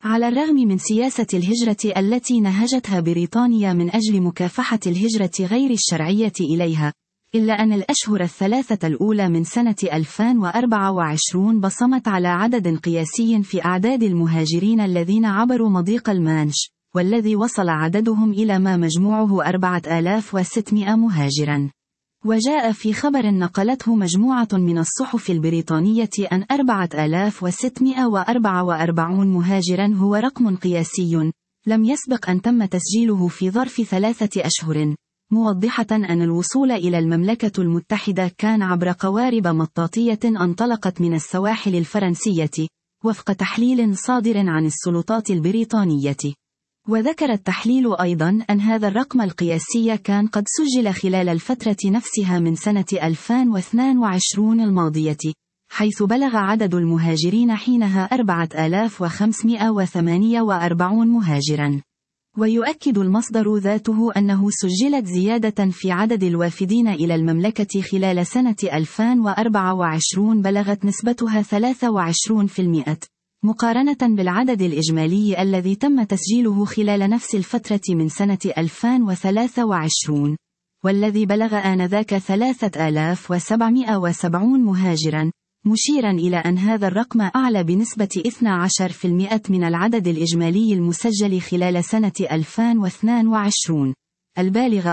على الرغم من سياسة الهجرة التي نهجتها بريطانيا من أجل مكافحة الهجرة غير الشرعية إليها، إلا أن الأشهر الثلاثة الأولى من سنة 2024 بصمت على عدد قياسي في أعداد المهاجرين الذين عبروا مضيق المانش، والذي وصل عددهم إلى ما مجموعه 4600 مهاجرا. وجاء في خبر نقلته مجموعة من الصحف البريطانية أن 4644 مهاجرا هو رقم قياسي لم يسبق أن تم تسجيله في ظرف 3 أشهر، موضحة أن الوصول إلى المملكة المتحدة كان عبر قوارب مطاطية انطلقت من السواحل الفرنسية، وفق تحليل صادر عن السلطات البريطانية. وذكر التحليل أيضا أن هذا الرقم القياسي كان قد سجل خلال الفترة نفسها من سنة 2022 الماضية، حيث بلغ عدد المهاجرين حينها 4548 مهاجرا. ويؤكد المصدر ذاته أنه سجلت زيادة في عدد الوافدين إلى المملكة خلال سنة 2024 بلغت نسبتها 23%، مقارنة بالعدد الإجمالي الذي تم تسجيله خلال نفس الفترة من سنة 2023، والذي بلغ آنذاك 3770 مهاجرا، مشيرا إلى أن هذا الرقم أعلى بنسبة 12% من العدد الإجمالي المسجل خلال سنة 2022 البالغ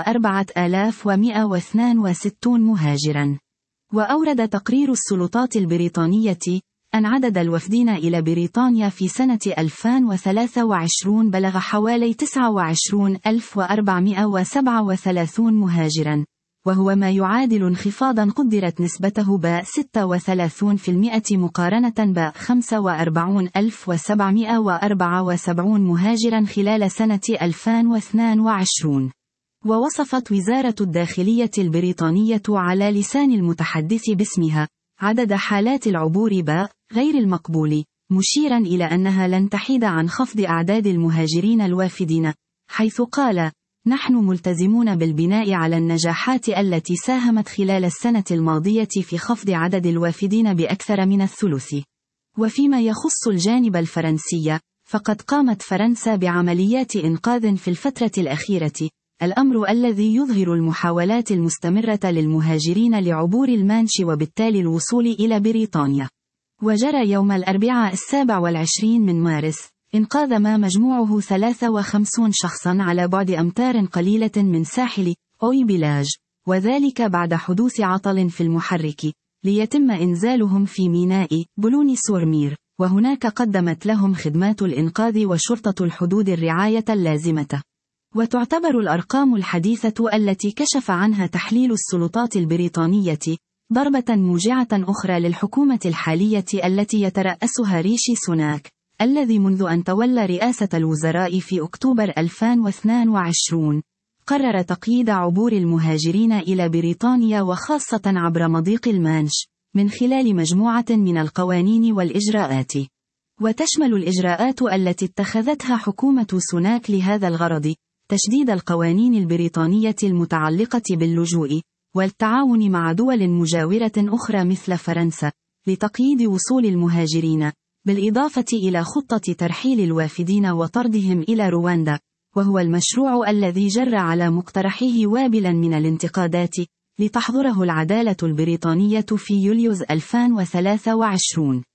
4162 مهاجرا. وأورد تقرير السلطات البريطانية أن عدد الوافدين إلى بريطانيا في سنة 2023 بلغ حوالي 29437 مهاجرا، وهو ما يعادل انخفاضا قدرت نسبته ب 36% مقارنة ب 45774 مهاجرا خلال سنة 2022. ووصفت وزارة الداخلية البريطانية على لسان المتحدث باسمها عدد حالات العبور غير المقبول، مشيرا إلى أنها لن تحيد عن خفض أعداد المهاجرين الوافدين، حيث قال: نحن ملتزمون بالبناء على النجاحات التي ساهمت خلال السنة الماضية في خفض عدد الوافدين بأكثر من الثلث. وفيما يخص الجانب الفرنسي، فقد قامت فرنسا بعمليات إنقاذ في الفترة الأخيرة، الأمر الذي يظهر المحاولات المستمرة للمهاجرين لعبور المانش وبالتالي الوصول إلى بريطانيا. وجرى يوم الأربعاء 27 من مارس إنقاذ ما مجموعه 53 شخصا على بعد أمتار قليلة من ساحل أوي بلاج، وذلك بعد حدوث عطل في المحرك، ليتم إنزالهم في ميناء بولوني سورمير، وهناك قدمت لهم خدمات الإنقاذ وشرطة الحدود الرعاية اللازمة. وتعتبر الأرقام الحديثة التي كشف عنها تحليل السلطات البريطانية ضربة موجعة أخرى للحكومة الحالية التي يترأسها ريشي سوناك، الذي منذ أن تولى رئاسة الوزراء في أكتوبر 2022 قرر تقييد عبور المهاجرين إلى بريطانيا وخاصة عبر مضيق المانش من خلال مجموعة من القوانين والإجراءات. وتشمل الإجراءات التي اتخذتها حكومة سوناك لهذا الغرض تشديد القوانين البريطانية المتعلقة باللجوء، والتعاون مع دول مجاورة أخرى مثل فرنسا لتقييد وصول المهاجرين، بالإضافة إلى خطة ترحيل الوافدين وطردهم إلى رواندا، وهو المشروع الذي جر على مقترحيه وابلا من الانتقادات لتحظره العدالة البريطانية في يوليو 2023.